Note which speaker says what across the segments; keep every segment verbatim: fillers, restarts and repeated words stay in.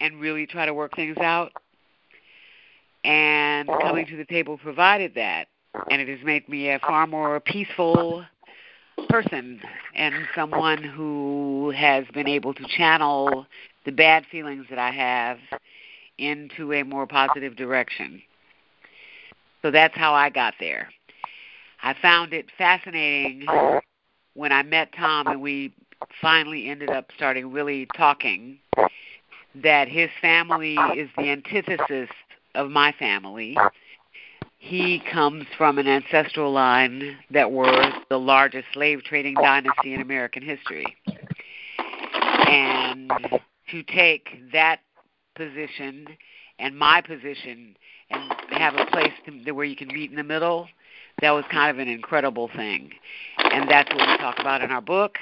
Speaker 1: and really try to work things out. And coming to the table provided that, and it has made me a far more peaceful person and someone who has been able to channel the bad feelings that I have into a more positive direction. So that's how I got there. I found it fascinating when I met Tom and we finally ended up starting really talking that his family is the antithesis of my family. He comes from an ancestral line that was the largest slave trading dynasty in American history. And to take that position and my position and have a place to, where you can meet in the middle, that was kind of an incredible thing. And that's what we talk about in our book.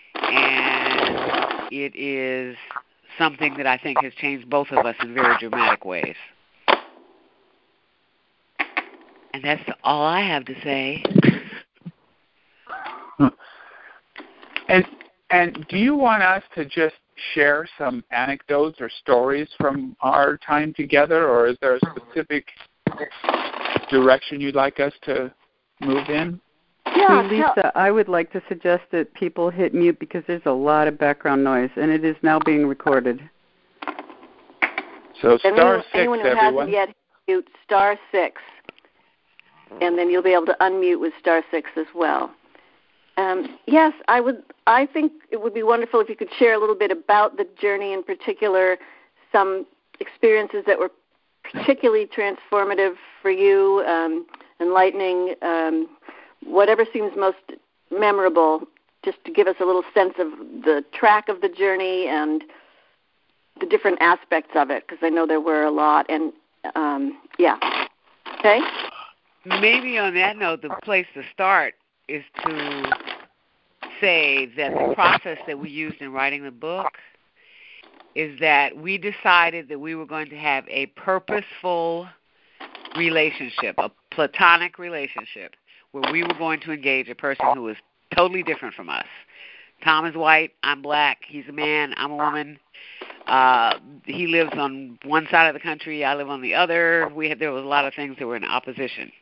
Speaker 1: And it is something that I think has changed both of us in very dramatic ways. And that's all I have to say.
Speaker 2: And and do you want us to just share some anecdotes or stories from our time together, or is there a specific direction you'd like us to move in?
Speaker 3: Yeah, Lisa, I would like to suggest that people hit mute because there's a lot of background noise, and it is now being recorded.
Speaker 2: So star
Speaker 4: anyone,
Speaker 2: six,
Speaker 4: anyone who
Speaker 2: everyone.
Speaker 4: hasn't yet, mute star six. And then you'll be able to unmute with star six as well. Um, yes, I would. I think it would be wonderful if you could share a little bit about the journey, in particular, some experiences that were particularly transformative for you, um, enlightening, um, whatever seems most memorable, just to give us a little sense of the track of the journey and the different aspects of it, because I know there were a lot. And, um, yeah. Okay?
Speaker 1: Maybe on that note, the place to start is to say that the process that we used in writing the book is that we decided that we were going to have a purposeful relationship, a platonic relationship, where we were going to engage a person who was totally different from us. Tom is white, I'm black, he's a man, I'm a woman. Uh, he lives on one side of the country, I live on the other. We had, there was a lot of things that were in opposition.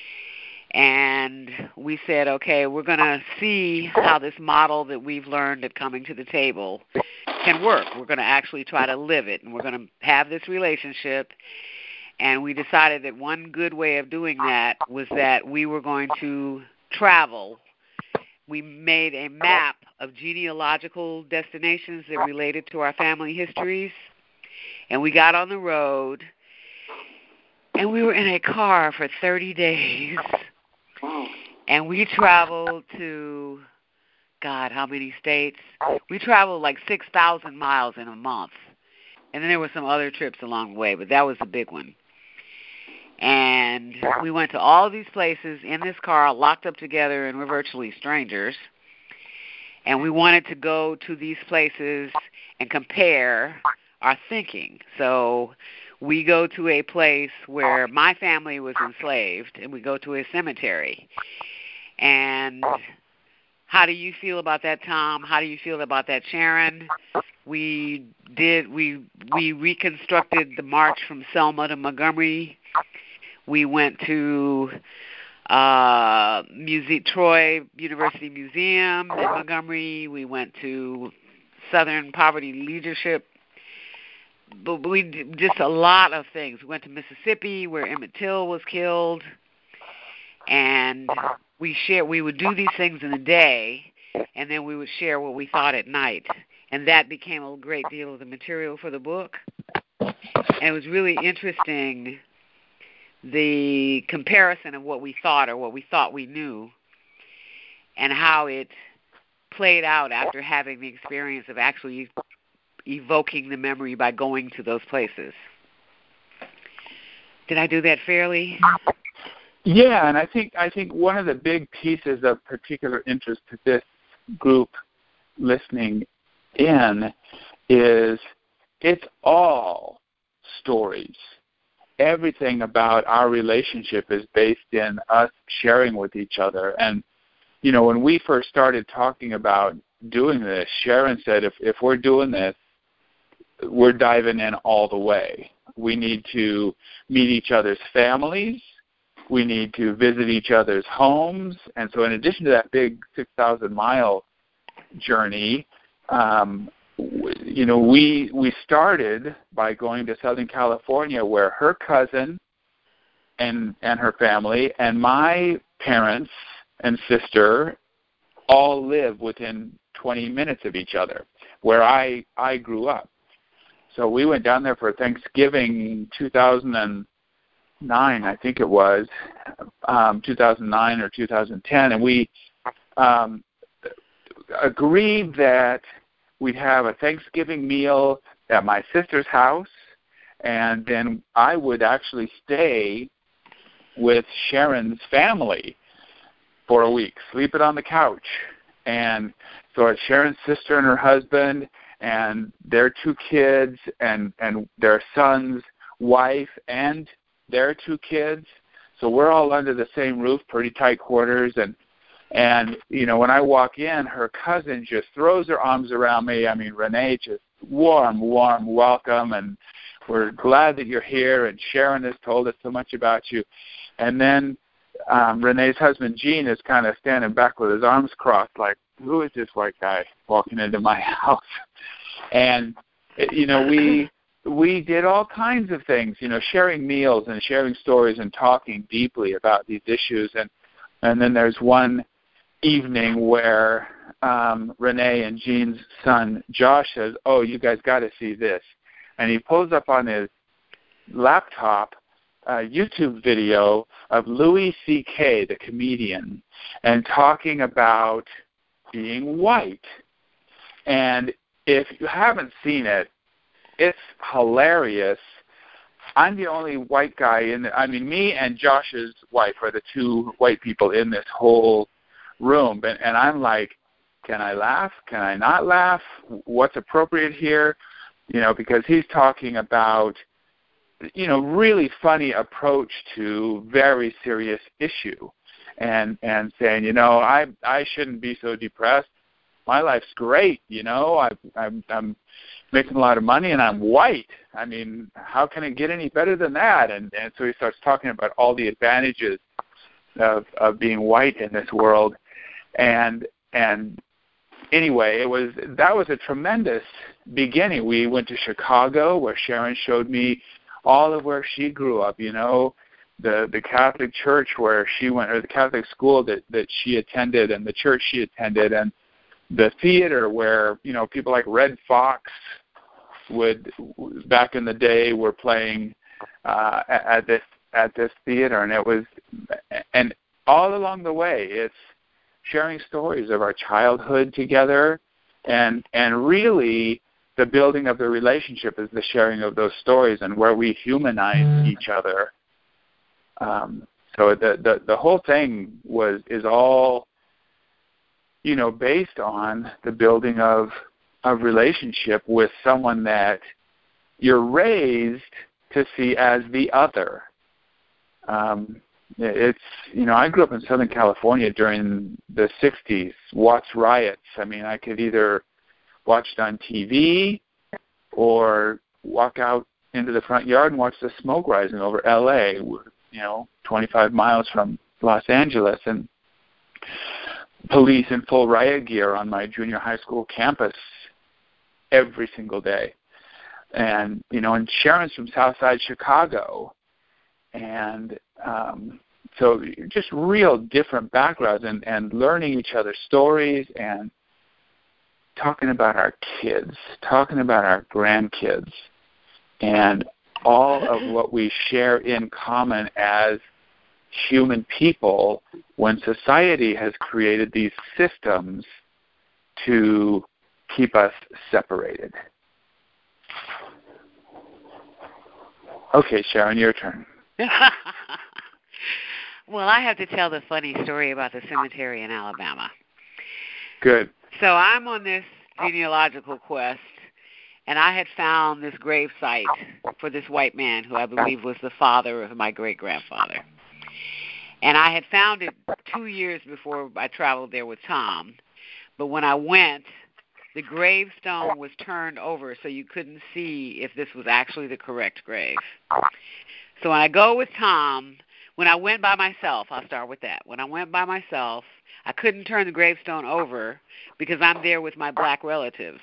Speaker 1: And we said, okay, we're going to see how this model that we've learned at Coming to the Table can work. We're going to actually try to live it, and we're going to have this relationship. And we decided that one good way of doing that was that we were going to travel. We made a map of genealogical destinations that related to our family histories, and we got on the road, and we were in a car for thirty days. And we traveled to, God, how many states? We traveled like six thousand miles in a month. And then there were some other trips along the way, but that was the big one. And we went to all these places in this car, locked up together, and we're virtually strangers. And we wanted to go to these places and compare our thinking. So we go to a place where my family was enslaved, and we go to a cemetery. And how do you feel about that, Tom? How do you feel about that, Sharon? We did. We we reconstructed the march from Selma to Montgomery. We went to uh, Muse- Troy University Museum in Montgomery. We went to Southern Poverty Leadership. But we did just a lot of things. We went to Mississippi where Emmett Till was killed. And we share. We would do these things in the day, and then we would share what we thought at night. And that became a great deal of the material for the book. And it was really interesting, the comparison of what we thought or what we thought we knew and how it played out after having the experience of actually evoking the memory by going to those places. Did I do that fairly?
Speaker 2: Yeah, and I think I think one of the big pieces of particular interest to this group listening in is it's all stories. Everything about our relationship is based in us sharing with each other. And, you know, when we first started talking about doing this, Sharon said, if, if we're doing this, we're diving in all the way. We need to meet each other's families. We need to visit each other's homes. And so in addition to that big six thousand mile journey, um, you know, we we started by going to Southern California, where her cousin and and her family and my parents and sister all live within twenty minutes of each other, where I, I grew up. So we went down there for Thanksgiving two thousand nine, I think it was, um, two thousand nine or two thousand ten, and we um, agreed that we'd have a Thanksgiving meal at my sister's house, and then I would actually stay with Sharon's family for a week, sleep it on the couch. And so it's Sharon's sister and her husband and their two kids and, and their son's wife and their two kids. So we're all under the same roof, pretty tight quarters. And, and you know, when I walk in, her cousin just throws her arms around me. I mean, Renee, just warm, warm welcome. And we're glad that you're here. And Sharon has told us so much about you. And then um, Renee's husband, Gene, is kind of standing back with his arms crossed like, who is this white guy walking into my house? And, you know, we we did all kinds of things, you know, sharing meals and sharing stories and talking deeply about these issues. And, and then there's one evening where um, Renee and Gene's son, Josh, says, oh, you guys got to see this. And he pulls up on his laptop a YouTube video of Louis C K, the comedian, and talking about being white. And if you haven't seen it, it's hilarious. I'm the only white guy in the, I mean, me and Josh's wife are the two white people in this whole room. And, and I'm like, can I laugh? Can I not laugh? What's appropriate here? You know, because he's talking about, you know, really funny approach to very serious issue, and and saying, you know, I I shouldn't be so depressed. My life's great, you know. I, I'm I'm making a lot of money and I'm white. I mean, how can it get any better than that? And and so he starts talking about all the advantages of of being white in this world, and and anyway, it was that was a tremendous beginning. We went to Chicago, where Sharon showed me all of where she grew up, you know, the the Catholic church where she went, or the Catholic school that, that she attended, and the church she attended, and the theater where, you know, people like Red Fox would, back in the day, were playing uh, at this at this theater, and it was, and all along the way, it's sharing stories of our childhood together, and and really, the building of the relationship is the sharing of those stories and where we humanize mm. each other. Um, so the, the the whole thing was is all, you know, based on the building of of relationship with someone that you're raised to see as the other. Um, it's, you know, I grew up in Southern California during the sixties, Watts riots. I mean, I could either watch it on T V or walk out into the front yard and watch the smoke rising over L A, you know, twenty-five miles from Los Angeles, and police in full riot gear on my junior high school campus every single day. And, you know, and Sharon's from Southside Chicago. And um, so just real different backgrounds, and, and learning each other's stories, and talking about our kids, talking about our grandkids, and all of what we share in common as human people when society has created these systems to keep us separated. Okay, Sharon, your turn.
Speaker 1: Well, I have to tell the funny story about the cemetery in Alabama.
Speaker 2: Good.
Speaker 1: So I'm on this genealogical quest, and I had found this grave site for this white man who I believe was the father of my great-grandfather. And I had found it two years before I traveled there with Tom. But when I went, the gravestone was turned over so you couldn't see if this was actually the correct grave. So when I go with Tom, when I went by myself, I'll start with that. When I went by myself, I couldn't turn the gravestone over because I'm there with my black relatives.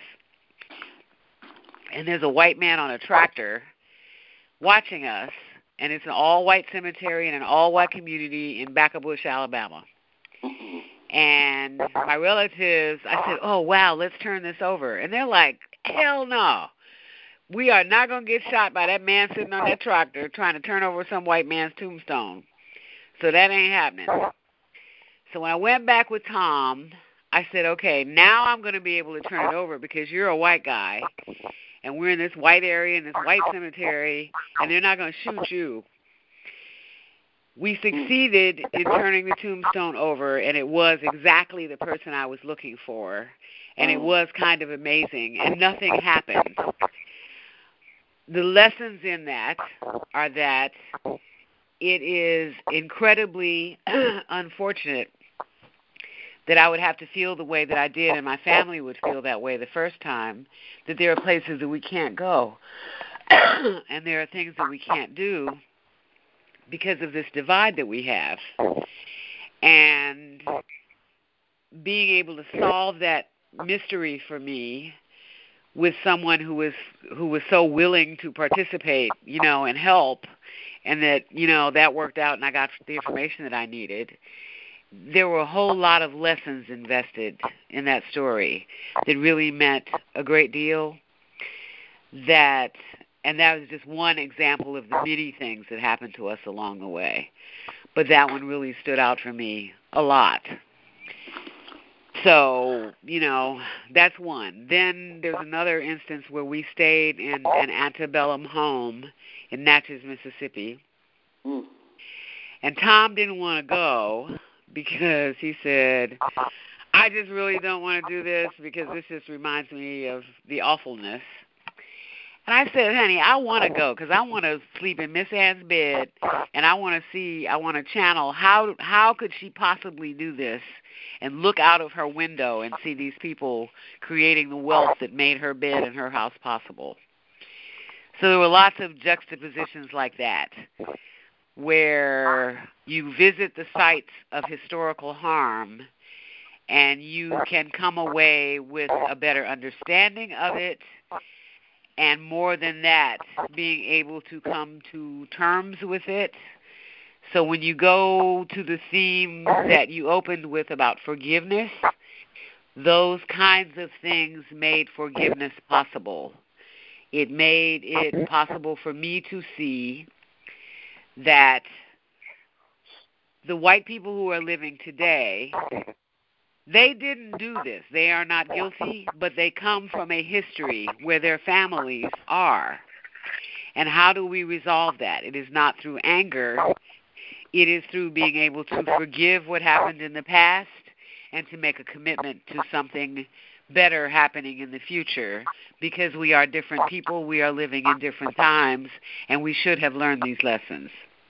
Speaker 1: And there's a white man on a tractor watching us, and it's an all-white cemetery in an all-white community in Backabush, Alabama. And my relatives, I said, oh, wow, let's turn this over. And they're like, hell no. We are not going to get shot by that man sitting on that tractor trying to turn over some white man's tombstone. So that ain't happening. So when I went back with Tom, I said, okay, now I'm going to be able to turn it over because you're a white guy, and we're in this white area, in this white cemetery, and they're not going to shoot you. We succeeded in turning the tombstone over, and it was exactly the person I was looking for, and it was kind of amazing, and nothing happened. The lessons in that are that it is incredibly unfortunate that I would have to feel the way that I did and my family would feel that way the first time, that there are places that we can't go and there are things that we can't do because of this divide that we have. And being able to solve that mystery for me with someone who was who was so willing to participate, you know, and help, and that, you know, that worked out and I got the information that I needed. There were a whole lot of lessons invested in that story that really meant a great deal. That, and that was just one example of the many things that happened to us along the way. But that one really stood out for me a lot. So, you know, that's one. Then there's another instance where we stayed in an antebellum home in Natchez, Mississippi. Mm. And Tom didn't want to go because he said, I just really don't want to do this because this just reminds me of the awfulness. And I said, honey, I want to go because I want to sleep in Miss Ann's bed, and I want to see, I want to channel how how could she possibly do this and look out of her window and see these people creating the wealth that made her bed and her house possible. So there were lots of juxtapositions like that where you visit the sites of historical harm and you can come away with a better understanding of it, and more than that, being able to come to terms with it. So when you go to the theme that you opened with about forgiveness, those kinds of things made forgiveness possible. It made it possible for me to see that the white people who are living today, they didn't do this. They are not guilty, but they come from a history where their families are. And how do we resolve that? It is not through anger. It is through being able to forgive what happened in the past and to make a commitment to something better happening in the future, because we are different people, we are living in different times, and we should have learned these lessons.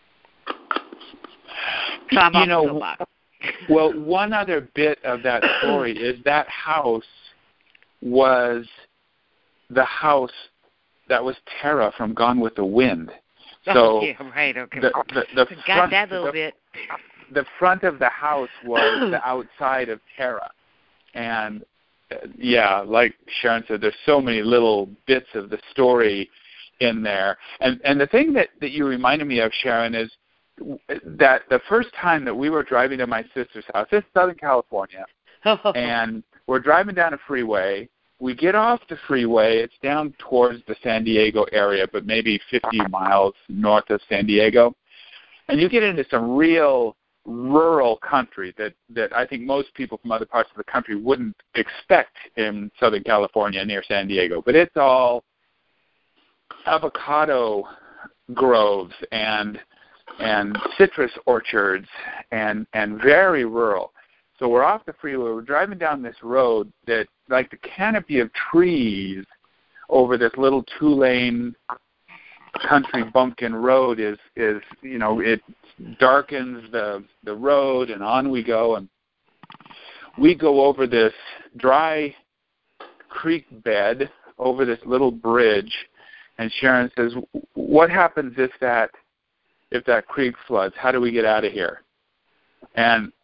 Speaker 1: So I'm
Speaker 2: you know,
Speaker 1: soapbox.
Speaker 2: Well, one other bit of that story is that house was the house that was Tara from Gone with the Wind. So
Speaker 1: oh, yeah, right, okay.
Speaker 2: The, the, the
Speaker 1: Forgot
Speaker 2: front,
Speaker 1: that little
Speaker 2: the,
Speaker 1: bit.
Speaker 2: The front of the house was the outside of Tara. And, uh, yeah, like Sharon said, there's so many little bits of the story in there. And and the thing that, that you reminded me of, Sharon, is that the first time that we were driving to my sister's house, it's Southern California, and we're driving down a freeway. We get off the freeway. It's down towards the San Diego area, but maybe fifty miles north of San Diego. And you get into some real rural country that, that I think most people from other parts of the country wouldn't expect in Southern California near San Diego. But it's all avocado groves and and citrus orchards and, and very rural. So we're off the freeway. We're driving down this road that, like the canopy of trees over this little two-lane country bumpkin road is, is you know, it darkens the the road, and on we go. And we go over this dry creek bed over this little bridge, and Sharon says, what happens if that if that creek floods? How do we get out of here? And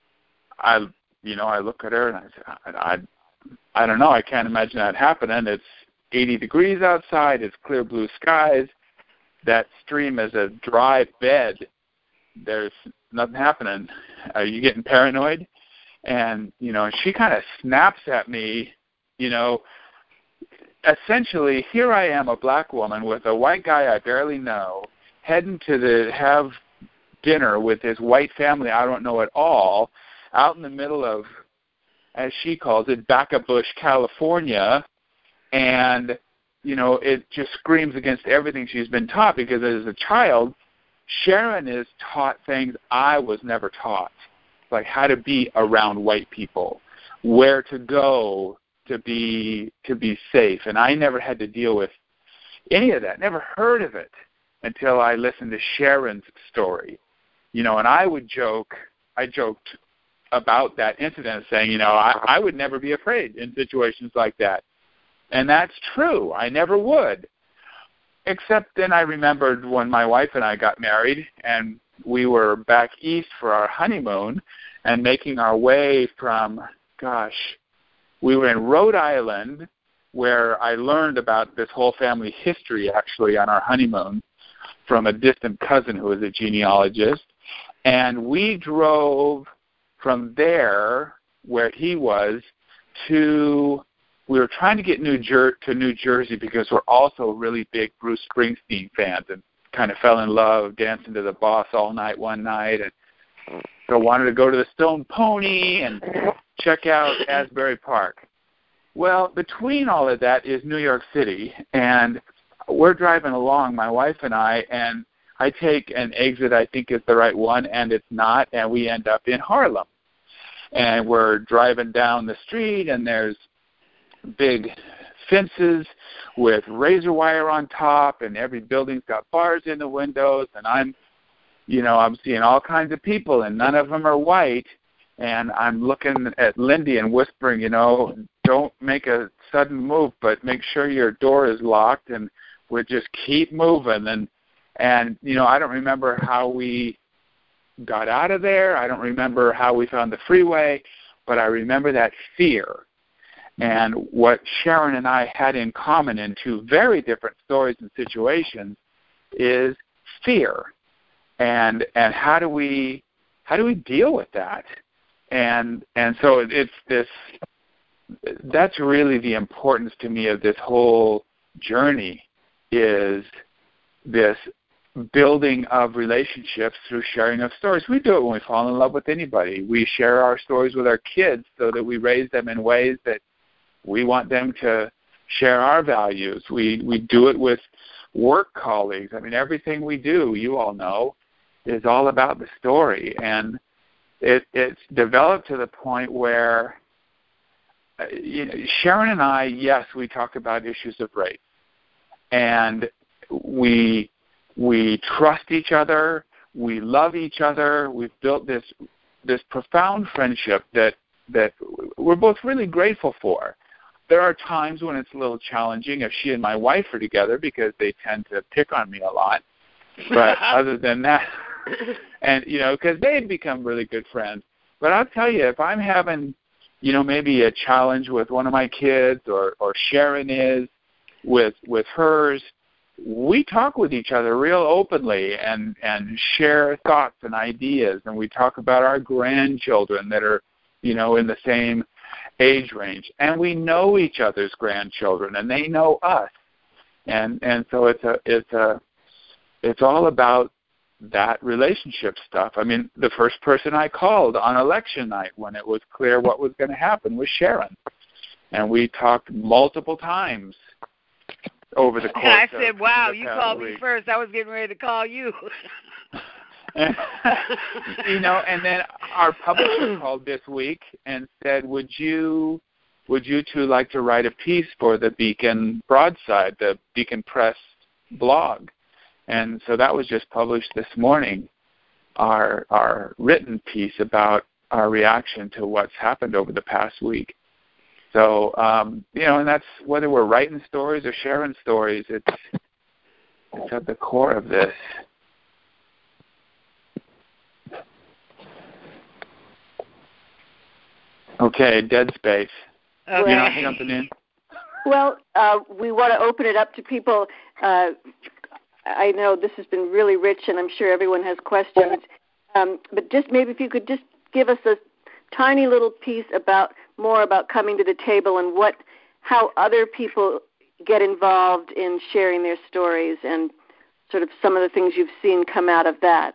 Speaker 2: I, you know, I look at her and I say, I, I, I don't know. I can't imagine that happening. It's eighty degrees outside. It's clear blue skies. That stream is a dry bed. There's nothing happening. Are you getting paranoid? And, you know, she kind of snaps at me, you know, essentially, here I am, a black woman with a white guy I barely know, heading to the have dinner with his white family I don't know at all, out in the middle of, as she calls it, Back-a-Bush, California, and, you know, it just screams against everything she's been taught, because as a child, Sharon is taught things I was never taught, like how to be around white people, where to go to be to be safe. And I never had to deal with any of that, never heard of it until I listened to Sharon's story. You know, and I would joke, I joked about that incident saying, you know, I, I would never be afraid in situations like that. And that's true. I never would. Except then I remembered when my wife and I got married and we were back east for our honeymoon and making our way from, gosh, we were in Rhode Island, where I learned about this whole family history actually on our honeymoon from a distant cousin who was a genealogist. And we drove from there, where he was, to, we were trying to get New Jer- to New Jersey because we're also really big Bruce Springsteen fans and kind of fell in love dancing to the Boss all night one night. And so wanted to go to the Stone Pony and check out Asbury Park. Well, between all of that is New York City, and we're driving along, my wife and I, and I take an exit I think is the right one, and it's not, and we end up in Harlem. And we're driving down the street, and there's big fences with razor wire on top, and every building's got bars in the windows, and I'm, you know, I'm seeing all kinds of people, and none of them are white, and I'm looking at Lindy and whispering, you know, don't make a sudden move, but make sure your door is locked, and we'll just keep moving. And, and you know, I don't remember how we got out of there. I don't remember how we found the freeway, but I remember that fear. And what Sharon and I had in common in two very different stories and situations is fear. And and how do we how do we deal with that? And and so it's this that's really the importance to me of this whole journey, is this building of relationships through sharing of stories. We do it when we fall in love with anybody. We share our stories with our kids so that we raise them in ways that we want them to share our values. We we do it with work colleagues. I mean, everything we do, you all know, is all about the story. And it, it's developed to the point where uh, you know, Sharon and I, yes, we talk about issues of race. And we we trust each other. We love each other. We've built this this profound friendship that that we're both really grateful for. There are times when it's a little challenging if she and my wife are together, because they tend to pick on me a lot. But other than that, and, you know, because they've become really good friends. But I'll tell you, if I'm having, you know, maybe a challenge with one of my kids, or, or Sharon is with with hers, we talk with each other real openly and, and share thoughts and ideas. And we talk about our grandchildren that are, you know, in the same age range, and we know each other's grandchildren, and they know us, and and so it's a it's a it's all about that relationship stuff. I mean, the first person I called on election night when it was clear what was going to happen was Sharon, and we talked multiple times over the course. And
Speaker 1: I said, "Wow, you called
Speaker 2: week.
Speaker 1: me first. I was getting ready to call you."
Speaker 2: You know, and then our publisher called this week and said, would you would you two like to write a piece for the Beacon Broadside, the Beacon Press blog? And so that was just published this morning, our our written piece about our reaction to what's happened over the past week. So, um, you know, and that's whether we're writing stories or sharing stories, it's, it's at the core of this. Okay, dead space.
Speaker 4: Okay.
Speaker 2: You're not jumping in?
Speaker 4: Well, uh, we want to open it up to people. Uh, I know this has been really rich, and I'm sure everyone has questions. Um, but just maybe if you could just give us a tiny little piece about more about coming to the table and what, how other people get involved in sharing their stories and sort of some of the things you've seen come out of that.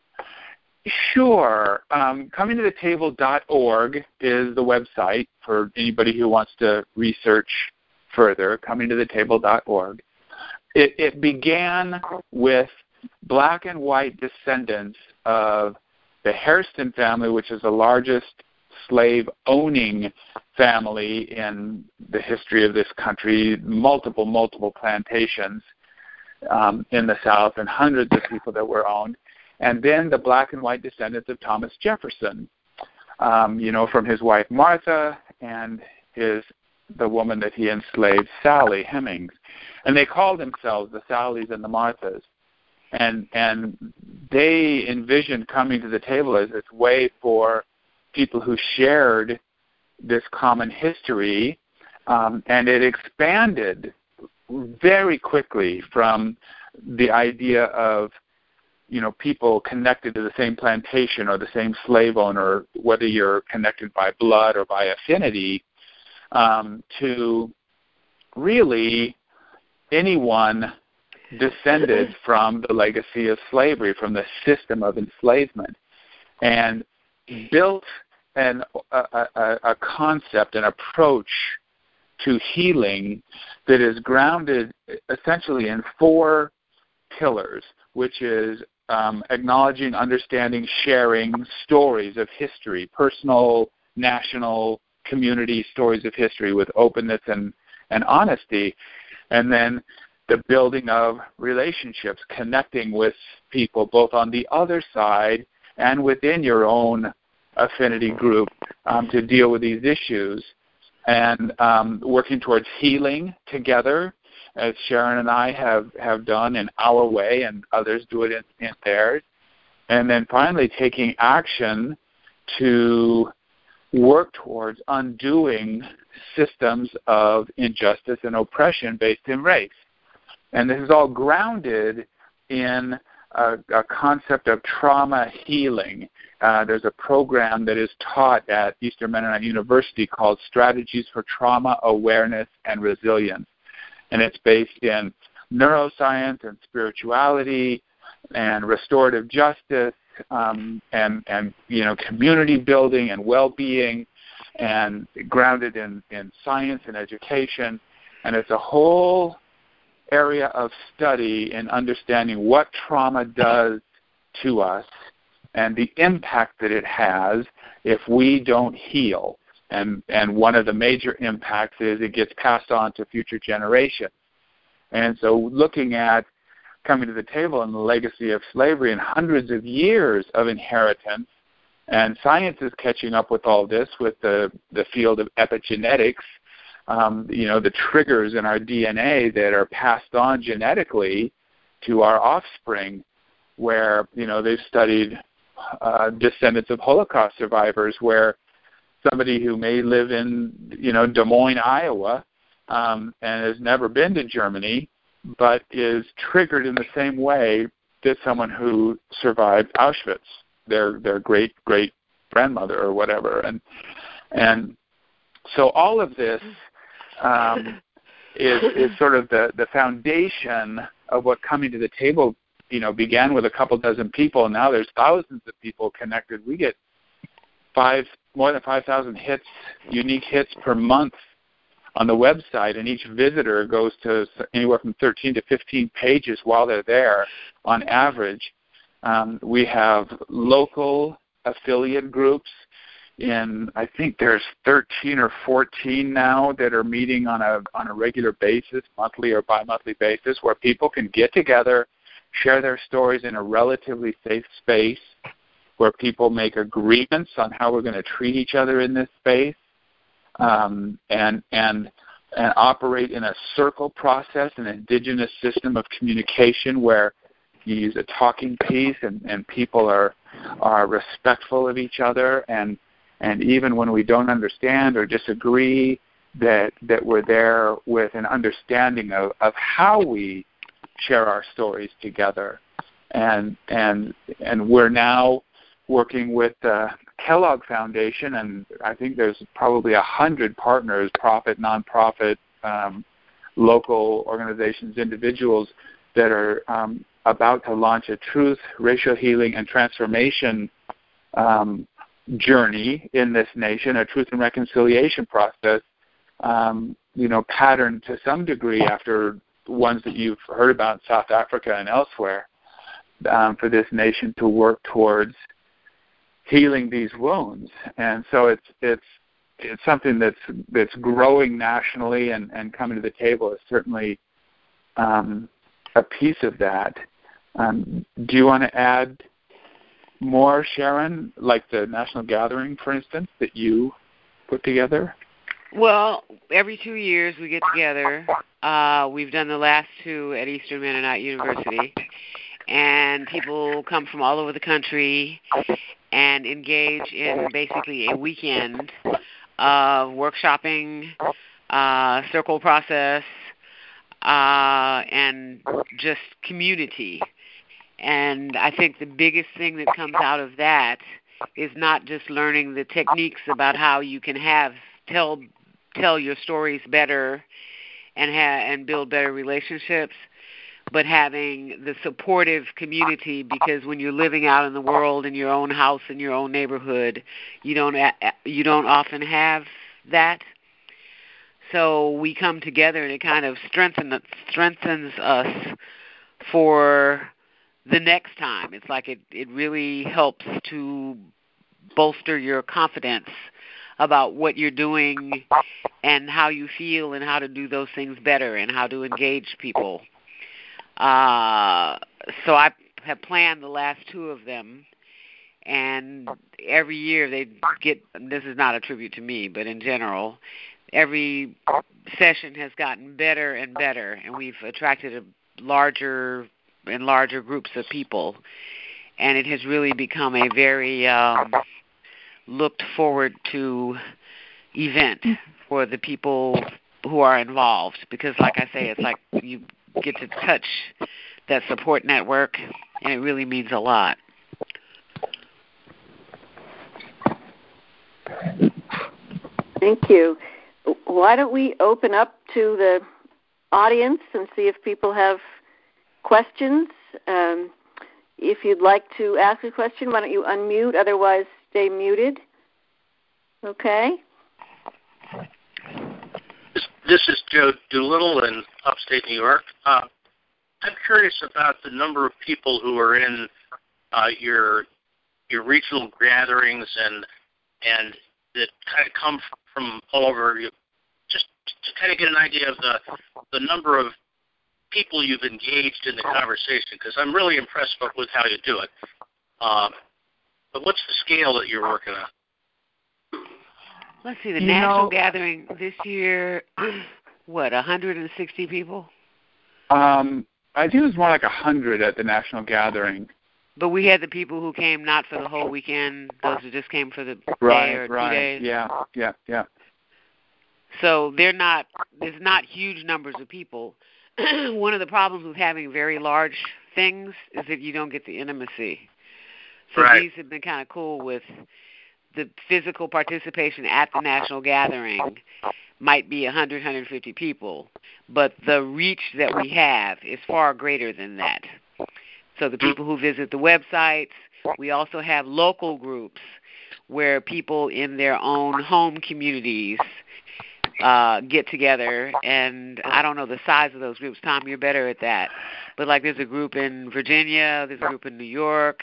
Speaker 2: Sure. Um, coming to the table dot org is the website for anybody who wants to research further, coming to the table dot org. It, it began with black and white descendants of the Hairston family, which is the largest slave-owning family in the history of this country, multiple, multiple plantations um, in the South and hundreds of people that were owned. And then the black and white descendants of Thomas Jefferson, um, you know, from his wife Martha and his the woman that he enslaved, Sally Hemings. And they called themselves the Sallys and the Marthas. And and they envisioned coming to the table as this way for people who shared this common history, um, and it expanded very quickly from the idea of, you know, people connected to the same plantation or the same slave owner, whether you're connected by blood or by affinity, um, to really anyone descended from the legacy of slavery, from the system of enslavement, and built an, a, a, a concept, an approach to healing that is grounded essentially in four pillars, which is um, acknowledging, understanding, sharing stories of history, personal, national, community stories of history with openness and, and honesty, and then the building of relationships, connecting with people both on the other side and within your own affinity group um, to deal with these issues, and um, working towards healing together, as Sharon and I have, have done in our way, and others do it in, in theirs. And then finally taking action to work towards undoing systems of injustice and oppression based in race. And this is all grounded in a, a concept of trauma healing. Uh, there's a program that is taught at Eastern Mennonite University called Strategies for Trauma Awareness and Resilience. And it's based in neuroscience and spirituality and restorative justice um, and, and, you know, community building and well-being, and grounded in, in science and education. And it's a whole area of study in understanding what trauma does to us and the impact that it has if we don't heal. And and one of the major impacts is it gets passed on to future generations. And so looking at coming to the table and the legacy of slavery and hundreds of years of inheritance, and science is catching up with all this with the, the field of epigenetics, um, you know, the triggers in our D N A that are passed on genetically to our offspring, where, you know, they've studied uh, descendants of Holocaust survivors, where somebody who may live in, you know, Des Moines, Iowa, um, and has never been to Germany, but is triggered in the same way that someone who survived Auschwitz, their their great great grandmother or whatever, and and so all of this um, is is sort of the the foundation of what coming to the table, you know, began with a couple dozen people, and now there's thousands of people connected. We get five more than five thousand hits, unique hits per month on the website, and each visitor goes to anywhere from thirteen to fifteen pages while they're there on average. Um, we have local affiliate groups in, I think there's thirteen or fourteen now that are meeting on a on a regular basis, monthly or bi-monthly basis, where people can get together, share their stories in a relatively safe space, where people make agreements on how we're going to treat each other in this space. um, and and and operate in a circle process, an indigenous system of communication where you use a talking piece and, and people are are respectful of each other, and and even when we don't understand or disagree, that that we're there with an understanding of, of how we share our stories together. And and and we're now working with the Kellogg Foundation, and I think there's probably a hundred partners, profit, nonprofit, um, local organizations, individuals that are um, about to launch a truth, racial healing, and transformation um, journey in this nation, a truth and reconciliation process, um, you know, patterned to some degree after ones that you've heard about in South Africa and elsewhere, um, for this nation to work towards healing these wounds. And so it's it's it's something that's that's growing nationally, and, and coming to the table is certainly um, a piece of that. Um, do you want to add more, Sharon, like the National Gathering, for instance, that you put together?
Speaker 1: Well, every two years we get together. Uh, we've done the last two at Eastern Mennonite University, and people come from all over the country and engage in basically a weekend of workshopping, uh, circle process, uh, and just community. And I think the biggest thing that comes out of that is not just learning the techniques about how you can have tell tell your stories better and ha- and build better relationships, but having the supportive community, because when you're living out in the world in your own house, in your own neighborhood, you don't you don't often have that. So we come together, and it kind of strengthens strengthens us for the next time. It's like it, it really helps to bolster your confidence about what you're doing and how you feel and how to do those things better and how to engage people. Uh, so I have planned the last two of them, and every year they get, this is not a tribute to me, but in general, every session has gotten better and better, and we've attracted a larger and larger groups of people, and it has really become a very um, looked forward to event for the people who are involved, because like I say, it's like you get to touch that support network, and it really means a lot.
Speaker 4: Thank you. Why don't we open up to the audience and see if people have questions? Um, if you'd like to ask a question, why don't you unmute? Otherwise, stay muted. Okay.
Speaker 5: This is Joe Doolittle in upstate New York. Uh, I'm curious about the number of people who are in uh, your your regional gatherings and and that kind of come from all over. You, just to kind of get an idea of the the number of people you've engaged in the conversation, because I'm really impressed with how you do it. Uh, but what's the scale that you're working on?
Speaker 1: Let's see, the
Speaker 2: you
Speaker 1: national
Speaker 2: know,
Speaker 1: gathering this year, what, one hundred sixty people?
Speaker 2: Um, I think it was more like one hundred at the National Gathering.
Speaker 1: But we had the people who came not for the whole weekend, those who just came for the
Speaker 2: right,
Speaker 1: day or
Speaker 2: right.
Speaker 1: two days.
Speaker 2: Yeah, yeah, yeah.
Speaker 1: So they're not, there's not huge numbers of people. One of the problems with having very large things is that you don't get the intimacy. So
Speaker 5: right.
Speaker 1: These have been kind of cool with the physical participation at the national gathering might be one hundred, one hundred fifty people, but the reach that we have is far greater than that. So the people who visit the websites, we also have local groups where people in their own home communities uh, get together, and I don't know the size of those groups. Tom, you're better at that. But like there's a group in Virginia, there's a group in New York.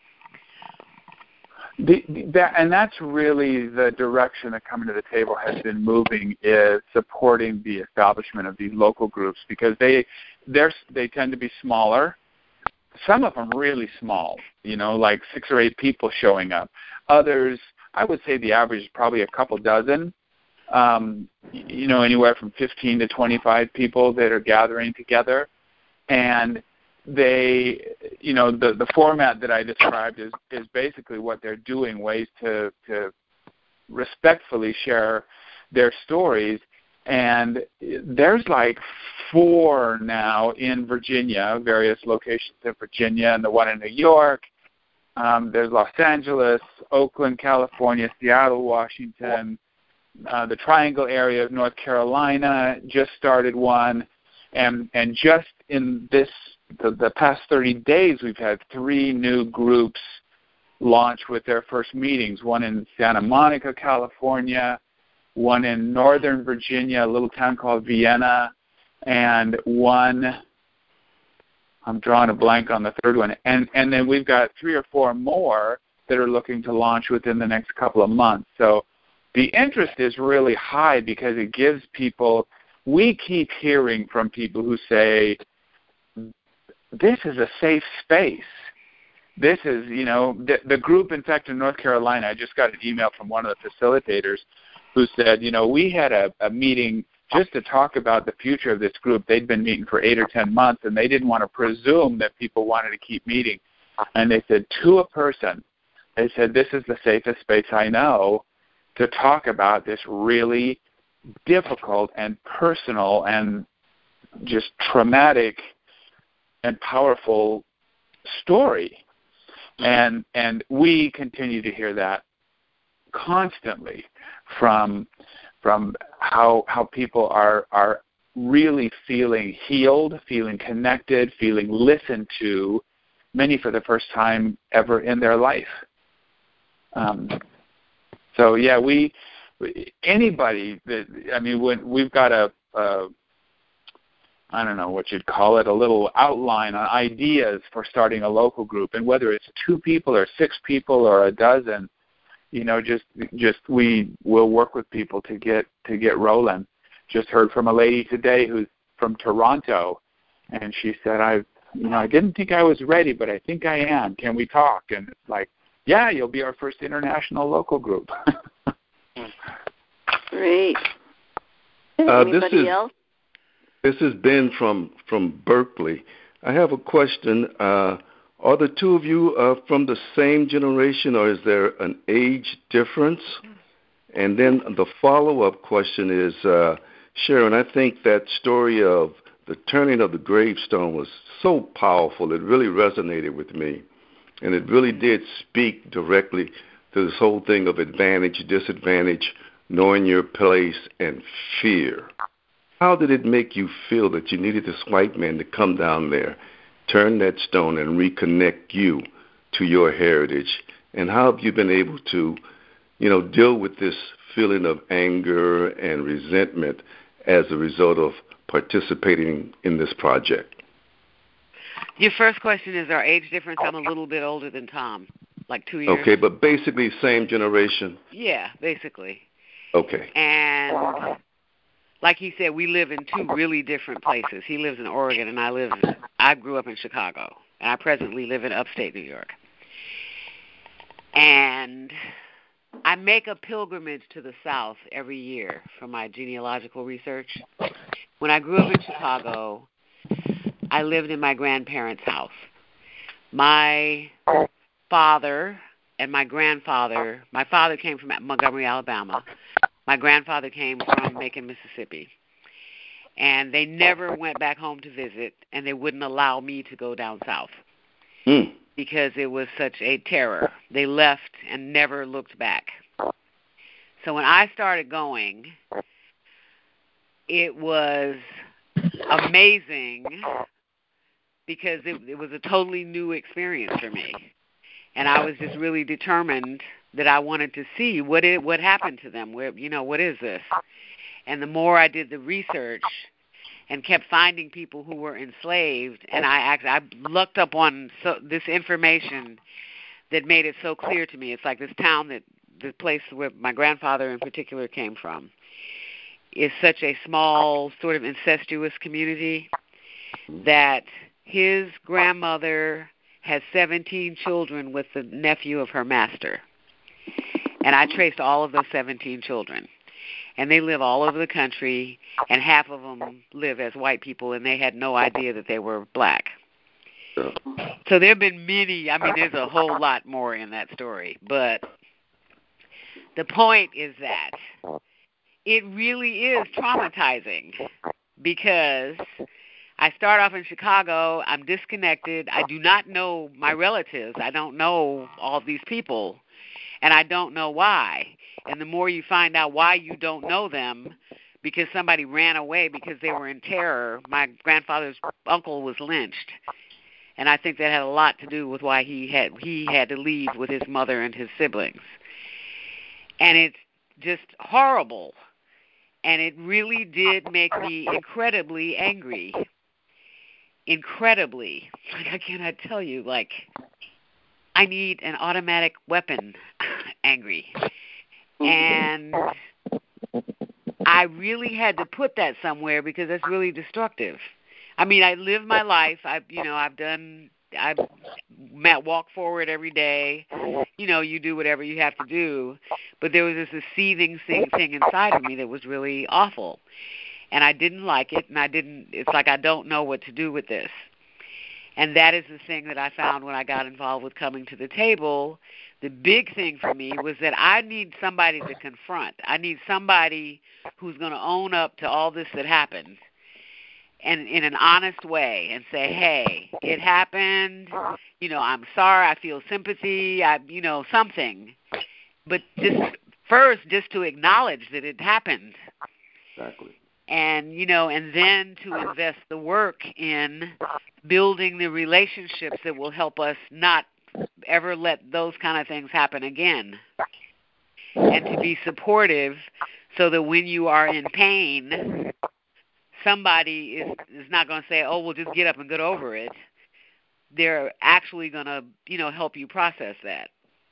Speaker 2: The, that, and that's really the direction that Coming to the Table has been moving, is supporting the establishment of these local groups, because they they're, they tend to be smaller. Some of them really small, you know, like six or eight people showing up. Others, I would say the average is probably a couple dozen. um, you know, anywhere from fifteen to twenty-five people that are gathering together. And they, you know, the, the format that I described is, is basically what they're doing, ways to, to respectfully share their stories. And there's like four now in Virginia, various locations in Virginia, and the one in New York. Um, there's Los Angeles, Oakland, California, Seattle, Washington, uh, the Triangle area of North Carolina just started one. And and just in this the, the past thirty days, we've had three new groups launch with their first meetings, one in Santa Monica, California, one in Northern Virginia, a little town called Vienna, and one, I'm drawing a blank on the third one. And, and then we've got three or four more that are looking to launch within the next couple of months. So the interest is really high because it gives people, we keep hearing from people who say, this is a safe space. This is, you know, the, the group, in fact, in North Carolina, I just got an email from one of the facilitators who said, you know, we had a, a meeting just to talk about the future of this group. They'd been meeting for eight or ten months, and they didn't want to presume that people wanted to keep meeting. And they said, to a person, they said, this is the safest space I know to talk about this really difficult and personal and just traumatic and powerful story. And and we continue to hear that constantly from from how how people are are really feeling healed, feeling connected, feeling listened to, many for the first time ever in their life. Um, so yeah, we anybody that I mean, when we've got a, a I don't know what you'd call it, a little outline on ideas for starting a local group, and whether it's two people or six people or a dozen, you know, just just we will work with people to get to get rolling. Just heard from a lady today who's from Toronto, and she said, I, you know, I didn't think I was ready, but I think I am. Can we talk? And it's like, yeah, you'll be our first international local group.
Speaker 4: Great.
Speaker 6: Uh,
Speaker 4: Anybody
Speaker 6: this is,
Speaker 4: else?
Speaker 6: This is Ben from, from Berkeley. I have a question. Uh, are the two of you uh, from the same generation, or is there an age difference? And then the follow-up question is, uh, Sharon, I think that story of the turning of the gravestone was so powerful. It really resonated with me. And it really did speak directly to this whole thing of advantage, disadvantage, knowing your place, and fear. How did it make you feel that you needed this white man to come down there, turn that stone, and reconnect you to your heritage? And how have you been able to, you know, deal with this feeling of anger and resentment as a result of participating in this project?
Speaker 1: Your first question is our age difference. I'm a little bit older than Tom, like two years.
Speaker 6: Okay, but basically same generation?
Speaker 1: Yeah, basically.
Speaker 6: Okay.
Speaker 1: And like he said, we live in two really different places. He lives in Oregon, and I live. I grew up in Chicago, and I presently live in upstate New York. And I make a pilgrimage to the South every year for my genealogical research. When I grew up in Chicago, I lived in my grandparents' house. My father and my grandfather, my father came from Montgomery, Alabama. My grandfather came from Macon, Mississippi. And they never went back home to visit, and they wouldn't allow me to go down south
Speaker 6: Mm.
Speaker 1: because it was such a terror. They left and never looked back. So when I started going, it was amazing because it, it was a totally new experience for me. And I was just really determined that I wanted to see what it what happened to them. Where, you know, what is this? And the more I did the research and kept finding people who were enslaved, and I actually I looked up on so, this information that made it so clear to me. It's like this town that the place where my grandfather in particular came from is such a small, sort of incestuous community that his grandmother has seventeen children with the nephew of her master. And I traced all of those seventeen children. and they live all over the country, and half of them live as white people, and they had no idea that they were black. So there have been many, I mean, there's a whole lot more in that story, but the point is that it really is traumatizing because I start off in Chicago, I'm disconnected, I do not know my relatives, I don't know all these people, and I don't know why. And the more you find out why you don't know them, because somebody ran away because they were in terror. My grandfather's uncle was lynched, and I think that had a lot to do with why he had he had to leave with his mother and his siblings. And it's just horrible, and it really did make me incredibly angry. Incredibly. Like, I cannot tell you, like, I need an automatic weapon angry. And I really had to put that somewhere because that's really destructive. I mean, I live my life. I've, you know, I've done, I've met, walk forward every day. You know, you do whatever you have to do. But there was this seething thing, thing inside of me that was really awful. And I didn't like it, and I didn't, it's like I don't know what to do with this. And that is the thing that I found when I got involved with Coming to the Table. The big thing for me was that I need somebody to confront. I need somebody who's going to own up to all this that happened and in an honest way and say, hey, it happened. You know, I'm sorry. I feel sympathy. I, you know, something. But just first, just to acknowledge that it happened.
Speaker 6: Exactly.
Speaker 1: And, you know, and then to invest the work in building the relationships that will help us not ever let those kind of things happen again. And to be supportive so that when you are in pain, somebody is, is not going to say, oh, well, just get up and get over it. They're actually going to, you know, help you process that.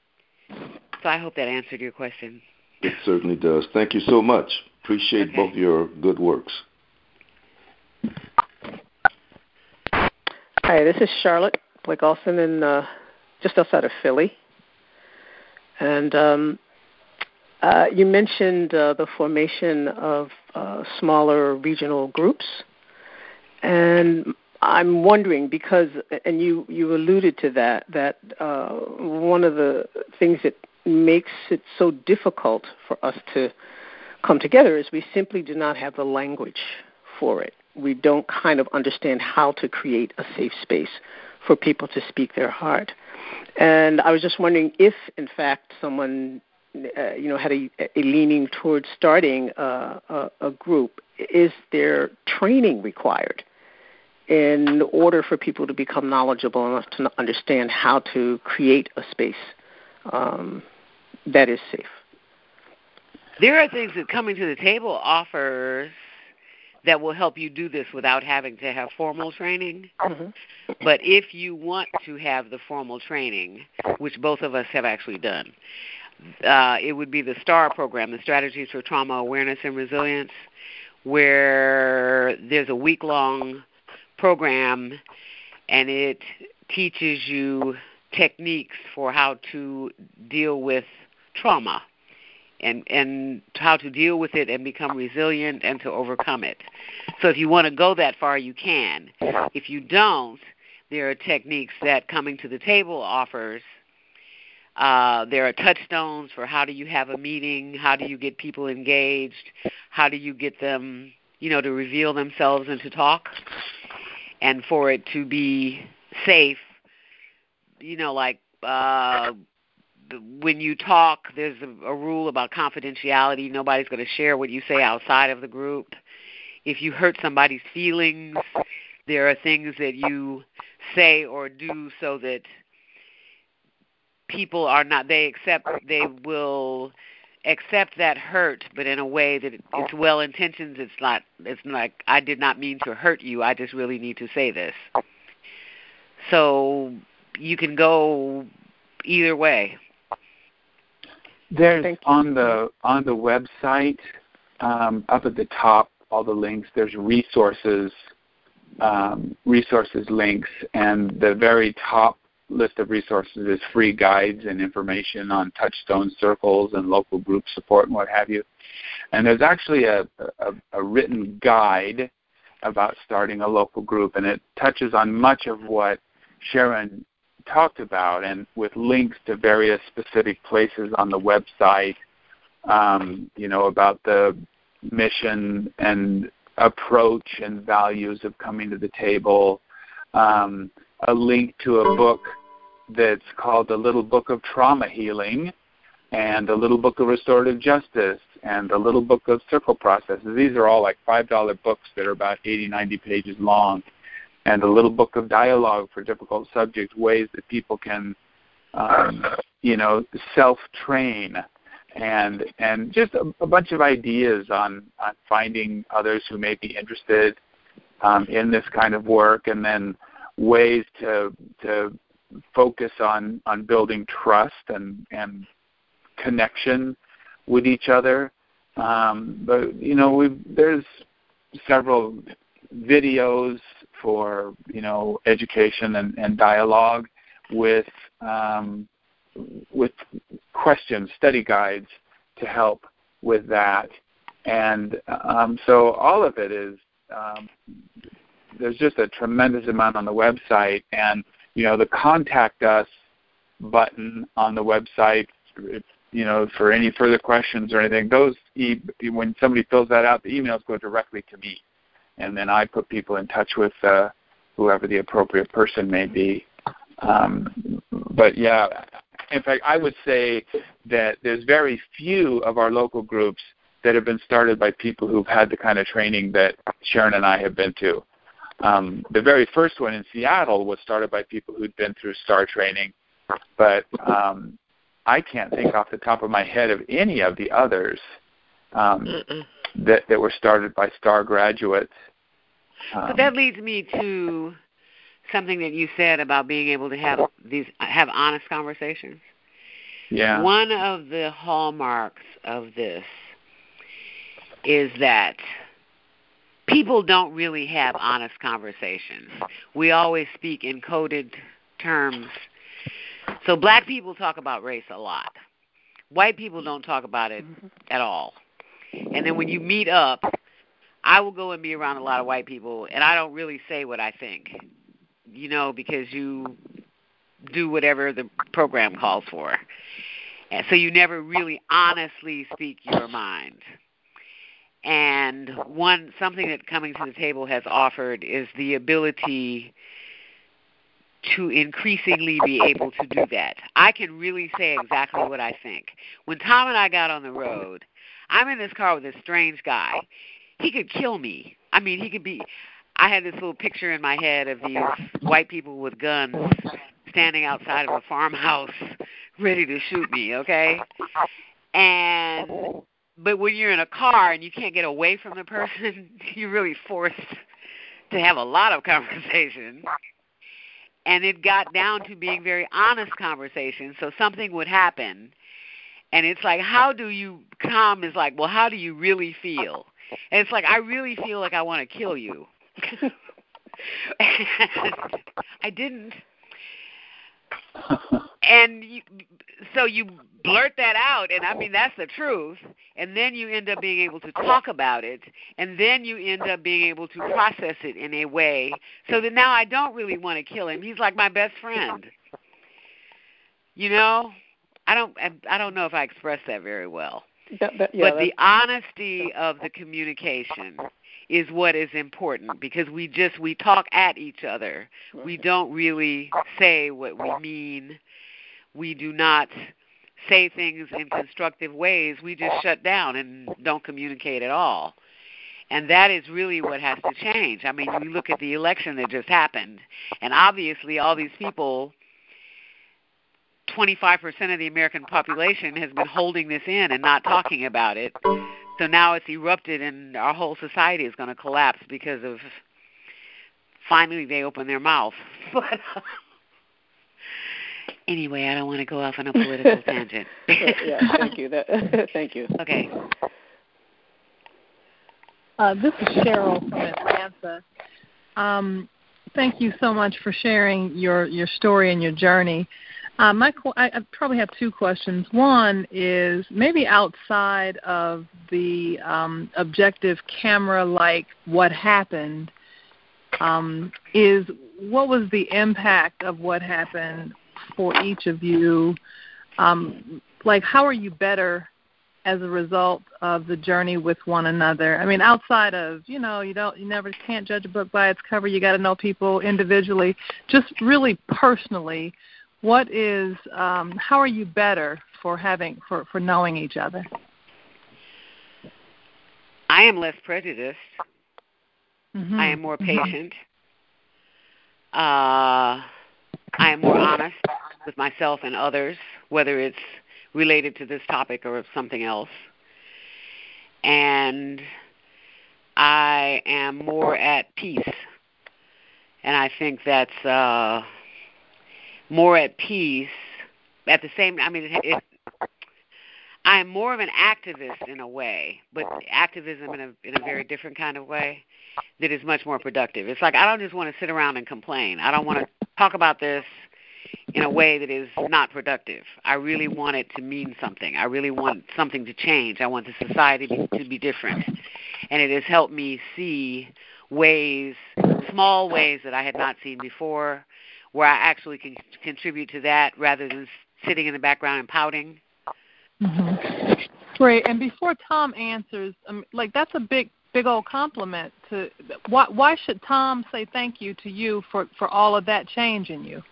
Speaker 1: So I hope that answered your question.
Speaker 6: It certainly does. Thank you so much. Appreciate
Speaker 1: okay.
Speaker 6: both your good works.
Speaker 7: Hi, this is Charlotte Blake Olson in uh, just outside of Philly. And um, uh, you mentioned uh, the formation of uh, smaller regional groups. And I'm wondering, because, and you, you alluded to that, that uh, one of the things that makes it so difficult for us to come together is we simply do not have the language for it. We don't kind of understand how to create a safe space for people to speak their heart. And I was just wondering if, in fact, someone, uh, you know, had a, a leaning towards starting a, a, a group, is there training required in order for people to become knowledgeable enough to understand how to create a space um, that is safe?
Speaker 1: There are things that Coming to the Table offers that will help you do this without having to have formal training.
Speaker 7: Mm-hmm.
Speaker 1: But if you want to have the formal training, which both of us have actually done, uh, it would be the STAR program, the Strategies for Trauma Awareness and Resilience, where there's a week-long program, and it teaches you techniques for how to deal with trauma. And, and how to deal with it and become resilient and to overcome it. So if you want to go that far, you can. If you don't, there are techniques that Coming to the Table offers. Uh, there are touchstones for how do you have a meeting, how do you get people engaged, how do you get them, you know, to reveal themselves and to talk, and for it to be safe, you know, like uh, when you talk, there's a, a rule about confidentiality. Nobody's going to share what you say outside of the group. If you hurt somebody's feelings, there are things that you say or do so that people are not, they accept, they will accept that hurt, but in a way that it's well-intentioned. It's not, it's like, I did not mean to hurt you. I just really need to say this. So you can go either way.
Speaker 2: There's on the on the website um, up at the top, all the links. There's resources, um, resources links, and the very top list of resources is free guides and information on touchstone circles and local group support and what have you. And there's actually a, a, a written guide about starting a local group, and it touches on much of what Sharon talked about, and with links to various specific places on the website, um, you know, about the mission and approach and values of coming to the table, um, a link to a book that's called The Little Book of Trauma Healing, and The Little Book of Restorative Justice, and The Little Book of Circle Processes. These are all like five dollar books that are about eighty, ninety pages long. And The Little Book of Dialogue for Difficult Subjects, ways that people can, um, you know, self-train, and and just a, a bunch of ideas on, on finding others who may be interested um, in this kind of work, and then ways to to focus on, on building trust and, and connection with each other. Um, but, you know, we've, there's several videos for, you know, education and, and dialogue with um, with questions, study guides to help with that. And um, so all of it is, um, there's just a tremendous amount on the website. And, you know, the Contact Us button on the website, if, you know, for any further questions or anything, those, e- when somebody fills that out, the emails go directly to me. And then I put people in touch with uh, whoever the appropriate person may be. Um, but, yeah, in fact, I would say that there's very few of our local groups that have been started by people who've had the kind of training that Sharon and I have been to. Um, the very first one in Seattle was started by people who'd been through STAR training, but um, I can't think off the top of my head of any of the others um, that, that were started by STAR graduates. Um,
Speaker 1: but that leads me to something that you said about being able to have these have honest conversations.
Speaker 2: Yeah.
Speaker 1: One of the hallmarks of this is that people don't really have honest conversations. We always speak in coded terms. So black people talk about race a lot. White people don't talk about it at all. And then when you meet up, I will go and be around a lot of white people, and I don't really say what I think, you know, because you do whatever the program calls for. And so you never really honestly speak your mind. And one something that Coming to the Table has offered is the ability to increasingly be able to do that. I can really say exactly what I think. When Tom and I got on the road, I'm in this car with this strange guy. He could kill me. I mean, he could be – I had this little picture in my head of these white people with guns standing outside of a farmhouse ready to shoot me, okay? And – But when you're in a car and you can't get away from the person, you're really forced to have a lot of conversation. And it got down to being very honest conversations. So something would happen, and it's like, how do you – Tom is like, well, how do you really feel? And it's like, I really feel like I want to kill you. I didn't. And you, so you blurt that out, and I mean, that's the truth, and then you end up being able to talk about it, and then you end up being able to process it in a way so that now I don't really want to kill him. He's like my best friend. You know? I don't I don't know if I expressed that very well.
Speaker 7: That, that, yeah,
Speaker 1: but the honesty of the communication is what is important, because we just we talk at each other. We don't really say what we mean. We do not say things in constructive ways. We just shut down and don't communicate at all. And that is really what has to change. I mean, we look at the election that just happened, and obviously all these people, twenty-five percent of the American population has been holding this in and not talking about it. So now it's erupted, and our whole society is going to collapse because of finally they open their mouth. But anyway, I don't want to go off on a political tangent.
Speaker 7: yeah, thank you. That, thank you.
Speaker 1: Okay.
Speaker 8: Uh, this is Cheryl from Atlanta. Um, thank you so much for sharing your, your story and your journey. Uh, my, I, I probably have two questions. One is maybe outside of the um, objective camera-like what happened, um, is what was the impact of what happened for each of you? Um, like, how are you better as a result of the journey with one another? I mean, outside of, you know, you don't, you never can't judge a book by its cover. You got to know people individually. Just really personally, what is, um, how are you better for having, for, for knowing each other?
Speaker 1: I am less prejudiced.
Speaker 8: Mm-hmm.
Speaker 1: I am more patient. Mm-hmm. Uh, I am more honest with myself and others, whether it's related to this topic or something else. And I am more at peace. And I think that's uh, more at peace. At the same, I mean, it, it, I am more of an activist in a way, but activism in a in a very different kind of way that is much more productive. It's like I don't just want to sit around and complain. I don't want to talk about this in a way that is not productive. I really want it to mean something. I really want something to change. I want the society to, to be different. And it has helped me see ways, small ways that I had not seen before, where I actually can contribute to that rather than sitting in the background and pouting.
Speaker 8: Mm-hmm. Great. And before Tom answers, um, like that's a big, big old compliment. To why, why should Tom say thank you to you for, for all of that change in you?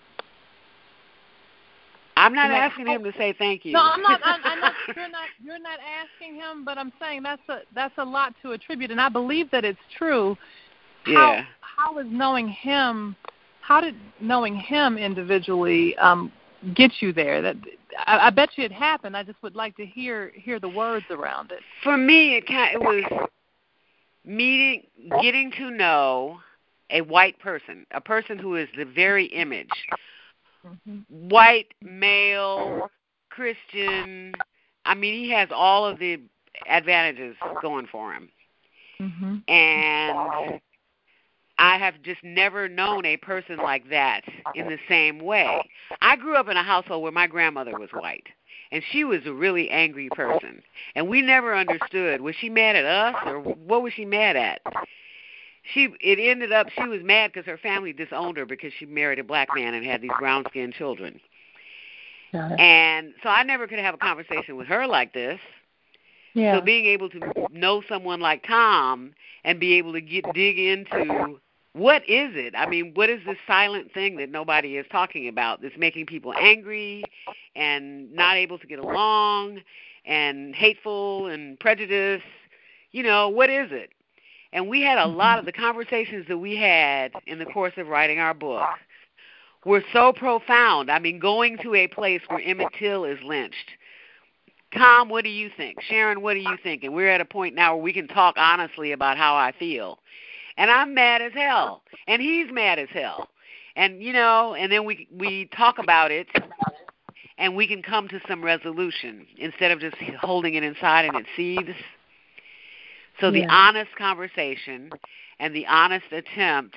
Speaker 1: I'm not asking him to say thank you.
Speaker 8: No, I'm not. I'm, I'm not. You're not. You're not asking him, but I'm saying that's a that's a lot to attribute, and I believe that it's true.
Speaker 1: Yeah.
Speaker 8: How, how is knowing him? How did knowing him individually um, get you there? That I, I bet you it happened. I just would like to hear hear the words around it.
Speaker 1: For me, it kind it was meeting, getting to know a white person, a person who is the very image. Mm-hmm. White, male, Christian. I mean, he has all of the advantages going for him. Mm-hmm. And I have just never known a person like that in the same way. I grew up in a household where my grandmother was white, and she was a really angry person. And we never understood, was she mad at us or what was she mad at? She it ended up she was mad because her family disowned her because she married a black man and had these brown-skinned children. And so I never could have a conversation with her like this. Yeah. So being able to know someone like Tom and be able to get dig into what is it? I mean, what is this silent thing that nobody is talking about that's making people angry and not able to get along and hateful and prejudiced? You know, what is it? And we had a lot of the conversations that we had in the course of writing our book were so profound. I mean, going to a place where Emmett Till is lynched. Tom, what do you think? Sharon, what do you think? And we're at a point now where we can talk honestly about how I feel. And I'm mad as hell. And he's mad as hell. And, you know, and then we we talk about it and we can come to some resolution instead of just holding it inside and it seethes. So the yeah. honest conversation and the honest attempt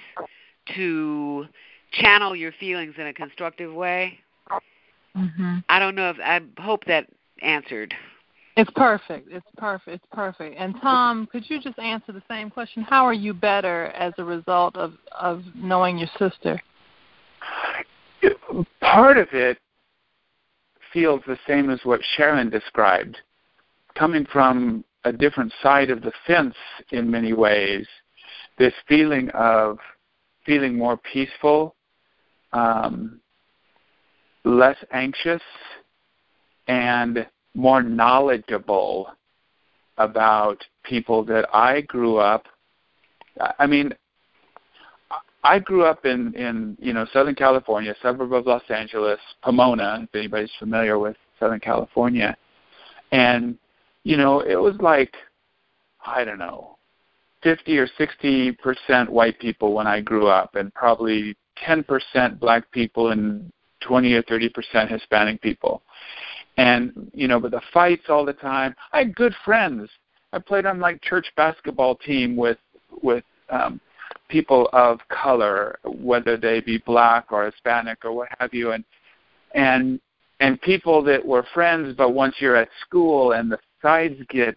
Speaker 1: to channel your feelings in a constructive way, mm-hmm. I don't know if, I hope that answered.
Speaker 8: It's perfect. It's perfect. It's perfect. And Tom, could you just answer the same question? How are you better as a result of, of knowing your sister?
Speaker 2: Part of it feels the same as what Sharon described, coming from a different side of the fence in many ways, this feeling of feeling more peaceful, um, less anxious, and more knowledgeable about people that I grew up. I mean, I grew up in, in you know, Southern California, a suburb of Los Angeles, Pomona, if anybody's familiar with Southern California. And you know, it was like, I don't know, fifty or sixty percent white people when I grew up, and probably ten percent black people and twenty or thirty percent Hispanic people. And, you know, but the fights all the time. I had good friends. I played on, like, church basketball team with, with um, people of color, whether they be black or Hispanic or what have you. And and and people that were friends, but once you're at school and the sides get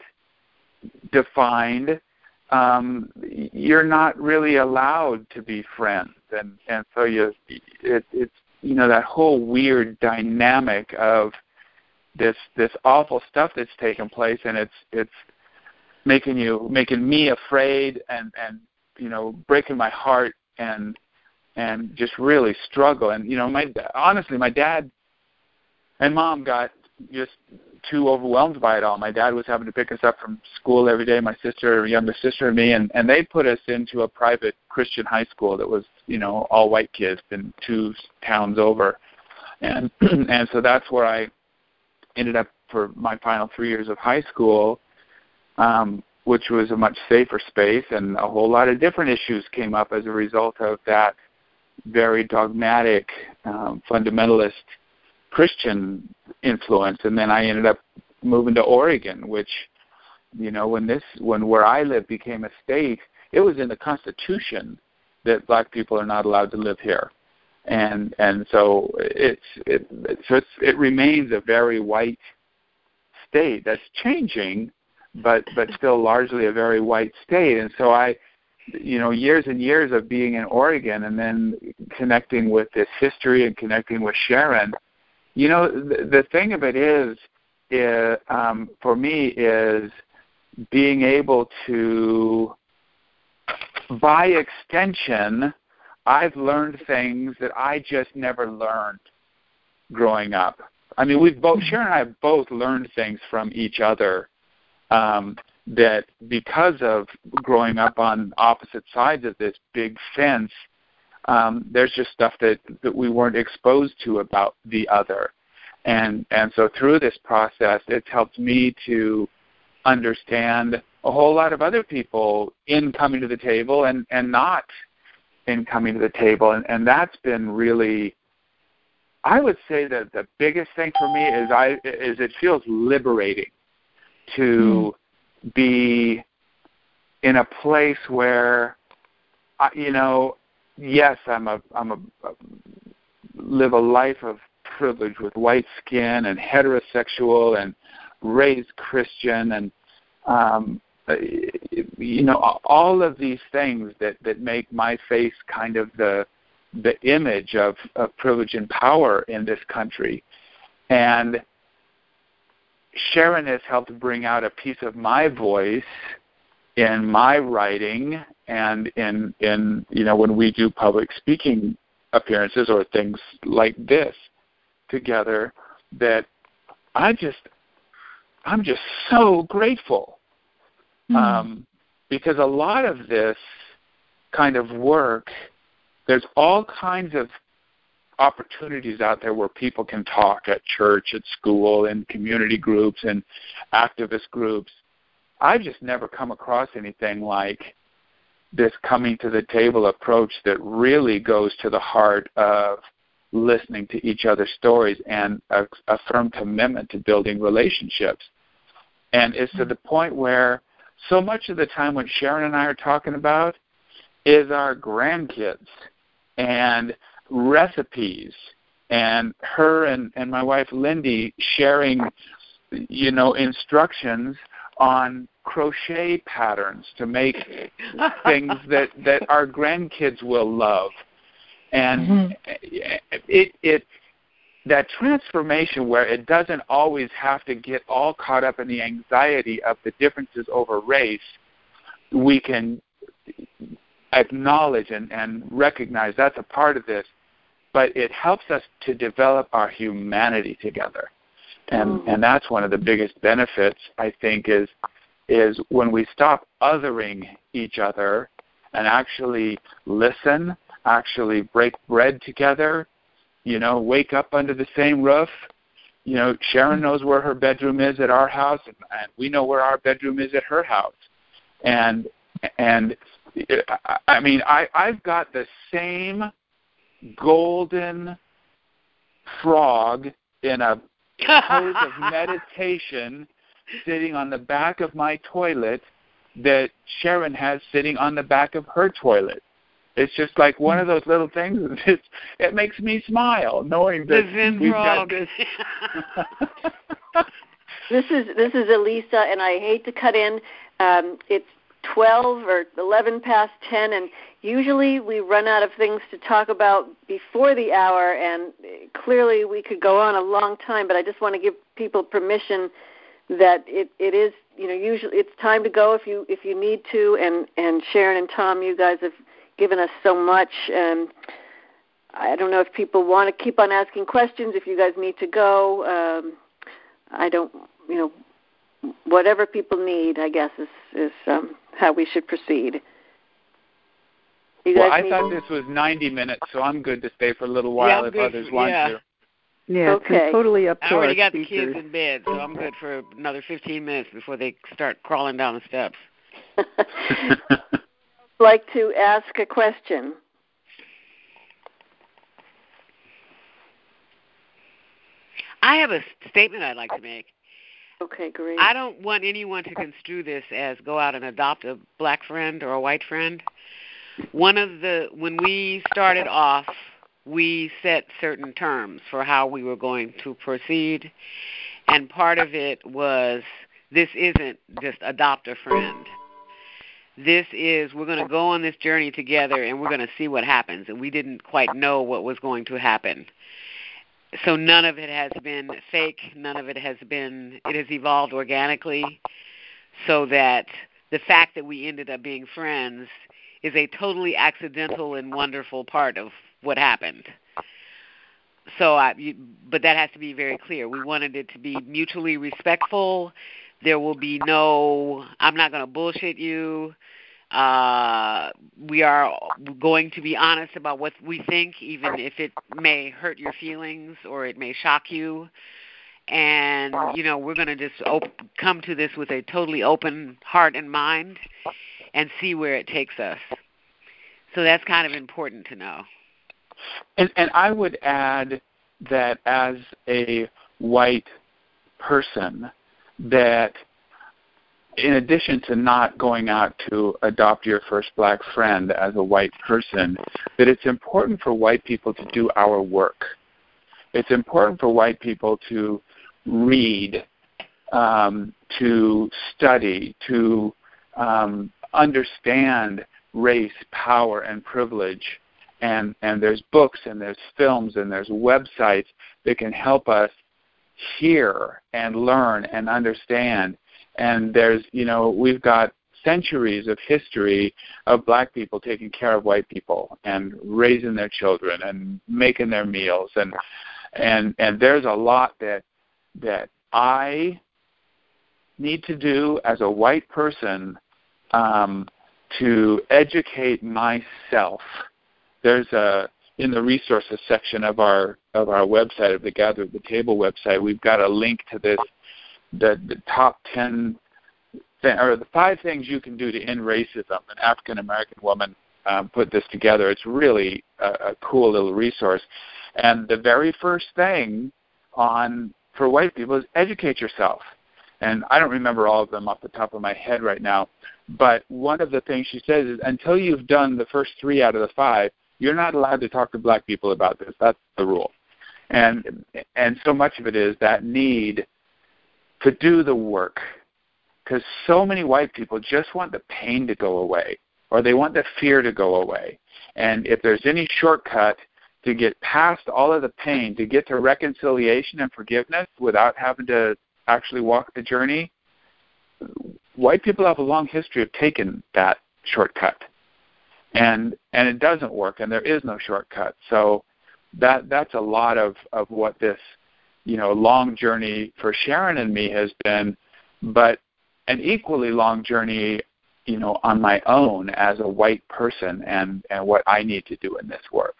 Speaker 2: defined, um, you're not really allowed to be friends, and and so you it, it's you know that whole weird dynamic of this this awful stuff that's taken place, and it's it's making you making me afraid and and you know breaking my heart and and just really struggle. And you know my honestly my dad and mom got just too overwhelmed by it all. My dad was having to pick us up from school every day, my sister, younger sister, and me, and, and they put us into a private Christian high school that was, you know, all white kids in two towns over. And and so that's where I ended up for my final three years of high school, um, which was a much safer space, and a whole lot of different issues came up as a result of that very dogmatic, um, fundamentalist Christian influence. And then I ended up moving to Oregon, which, you know, when this, when where I live became a state, it was in the Constitution that black people are not allowed to live here, and and so it's it so it's, it remains a very white state that's changing, but but still largely a very white state. And so I, you know, years and years of being in Oregon and then connecting with this history and connecting with Sharon. You know, the, the thing of it is, is um, for me, is being able to, by extension, I've learned things that I just never learned growing up. I mean, we've both, Sharon and I have both learned things from each other um, that because of growing up on opposite sides of this big fence, Um, there's just stuff that, that we weren't exposed to about the other. And and so through this process, it's helped me to understand a whole lot of other people in coming to the table and, and not in coming to the table. And, and that's been really, I would say that the biggest thing for me is I is it feels liberating to mm. be in a place where, I, you know, yes, I'm a I'm a, a live a life of privilege with white skin and heterosexual and raised Christian and um, you know all of these things that, that make my face kind of the the image of, of privilege and power in this country. And Sharon has helped bring out a piece of my voice in my writing and in, in you know, when we do public speaking appearances or things like this together, that I just, I'm just so grateful. Mm. Um, because a lot of this kind of work, there's all kinds of opportunities out there where people can talk at church, at school, in community groups and activist groups. I've just never come across anything like this coming to the table approach that really goes to the heart of listening to each other's stories and a, a firm commitment to building relationships. And it's to the point where so much of the time what Sharon and I are talking about is our grandkids and recipes and her and, and my wife Lindy sharing, you know, instructions on crochet patterns to make things that, that our grandkids will love. And mm-hmm. it it that transformation where it doesn't always have to get all caught up in the anxiety of the differences over race, we can acknowledge and, and recognize that's a part of this, but it helps us to develop our humanity together. And and that's one of the biggest benefits, I think, is is when we stop othering each other and actually listen, actually break bread together, you know, wake up under the same roof. You know, Sharon knows where her bedroom is at our house, and, and we know where our bedroom is at her house. And and I mean, I, I've got the same golden frog in a pose of meditation sitting on the back of my toilet that Sharon has sitting on the back of her toilet. It's just like one of those little things. It's, it makes me smile knowing that we've got this.
Speaker 4: This is this is Elisa, and I hate to cut in. Um, it's twelve or eleven past ten, and usually we run out of things to talk about before the hour, and clearly we could go on a long time, but I just want to give people permission that it, it is, you know, usually it's time to go if you if you need to, and, and Sharon and Tom, you guys have given us so much, and I don't know if people want to keep on asking questions, if you guys need to go. Um, I don't, you know, whatever people need, I guess, is, is um, how we should proceed. You
Speaker 2: well, I
Speaker 4: need...
Speaker 2: thought this was ninety minutes, so I'm good to stay for a little while
Speaker 1: yeah,
Speaker 2: if
Speaker 1: good
Speaker 2: others
Speaker 1: for,
Speaker 2: want
Speaker 1: yeah.
Speaker 2: to.
Speaker 3: Yeah,
Speaker 4: okay.
Speaker 3: it's totally up to
Speaker 1: I already
Speaker 3: our
Speaker 1: got
Speaker 3: speakers.
Speaker 1: the kids in bed, so I'm good for another fifteen minutes before they start crawling down the steps.
Speaker 4: Like to ask a question.
Speaker 1: I have a statement I'd like to make.
Speaker 4: Okay, great.
Speaker 1: I don't want anyone to construe this as go out and adopt a black friend or a white friend. One of the, when we started off, we set certain terms for how we were going to proceed, and part of it was this isn't just adopt a friend. This is, we're going to go on this journey together, and we're going to see what happens, and we didn't quite know what was going to happen. So none of it has been fake. None of it has been, it has evolved organically, so that the fact that we ended up being friends is a totally accidental and wonderful part of what happened. So, I, you, but that has to be very clear. We wanted it to be mutually respectful. There will be no, I'm not going to bullshit you. Uh, we are going to be honest about what we think, even if it may hurt your feelings or it may shock you. And, you know, we're going to just op- come to this with a totally open heart and mind and see where it takes us. So that's kind of important to know.
Speaker 2: And, and I would add that as a white person, that in addition to not going out to adopt your first black friend as a white person, that it's important for white people to do our work. It's important for white people to read, um, to study, to um, understand race, power, and privilege. And, and there's books and there's films and there's websites that can help us hear and learn and understand. And there's, you know, we've got centuries of history of black people taking care of white people and raising their children and making their meals. And and and there's a lot that that I need to do as a white person um, to educate myself. There's a in the resources section of our of our website, of the Gather at the Table website, we've got a link to this. The, the top ten, th- or the five things you can do to end racism. An African-American woman um, put this together. It's really a, a cool little resource. And the very first thing on for white people is educate yourself. And I don't remember all of them off the top of my head right now, but one of the things she says is until you've done the first three out of the five, you're not allowed to talk to black people about this. That's the rule. And and so much of it is that need to do the work, because so many white people just want the pain to go away, or they want the fear to go away. And if there's any shortcut to get past all of the pain, to get to reconciliation and forgiveness without having to actually walk the journey, white people have a long history of taking that shortcut. And and it doesn't work, and there is no shortcut. So that that's a lot of, of what this you know, long journey for Sharon and me has been, but an equally long journey, you know, on my own as a white person and, and what I need to do in this work.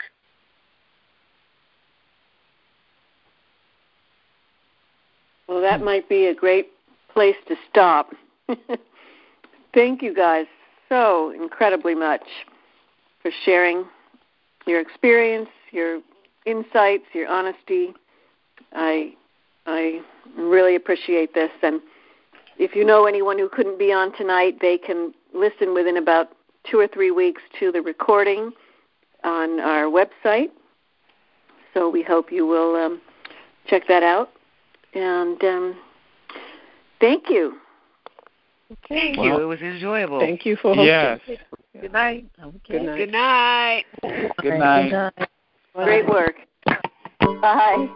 Speaker 4: Well, that might be a great place to stop. Thank you guys so incredibly much for sharing your experience, your insights, your honesty. I I really appreciate this, and if you know anyone who couldn't be on tonight, they can listen within about two or three weeks to the recording, on our website. So we hope you will um, check that out. And um, thank you.
Speaker 1: Thank
Speaker 2: Well,
Speaker 1: you. It was enjoyable.
Speaker 7: Thank you for hosting.
Speaker 2: Yes.
Speaker 8: Good night.
Speaker 7: Good
Speaker 1: Good
Speaker 7: night.
Speaker 1: night.
Speaker 2: Good night.
Speaker 4: Great work. Bye.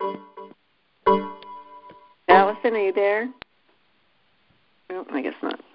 Speaker 4: Allison, are you there? No, I guess not.